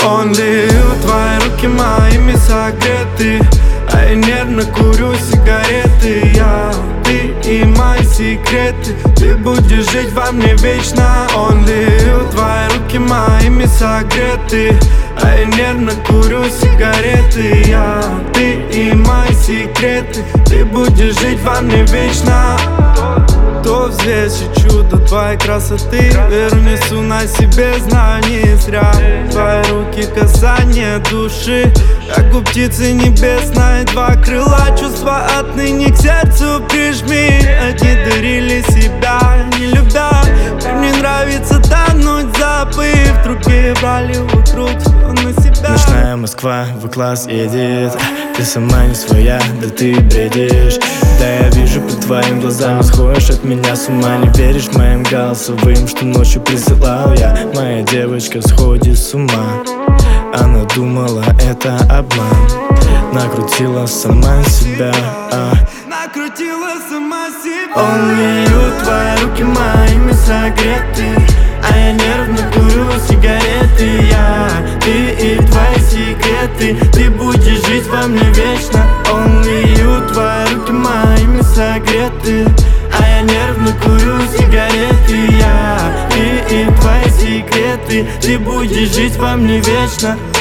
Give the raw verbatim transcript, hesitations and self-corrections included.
Only you, твои руки моими согреты, а я нервно курю сигареты. Я, ты и мои секреты, ты будешь жить во мне вечно. Only you, твои руки моими согреты, а я нервно курю сигареты. Я, ты и мои секреты, ты будешь жить во мне вечно. То взвесь и чудо твоей красоты, веру несу на себе, знаю не зря. Твои руки касание души, как у птицы небесной два крыла. Чувства отныне к сердцу прижми. Одни дарили себя, не любя. Мне нравится тонуть, забыв. Другие брали вокруг все на себя. Ночная Москва, в класс едет. Ты сама не своя, да ты бредишь. Да я вижу по твоим глазам, сходишь от меня с ума. Не веришь моим голосовым, что ночью присылал я. Моя девочка сходит с ума. Она думала, это обман. Накрутила сама себя, а. Накрутила сама себя. Only you, твои руки моими согреты, а я нервно курю сигареты. Я, ты и твои секреты, ты будешь жить во мне вечно. Only you, твои руки моими согреты, а я нервно курю сигареты. Я, ты и твои секреты, ты будешь жить во мне вечно.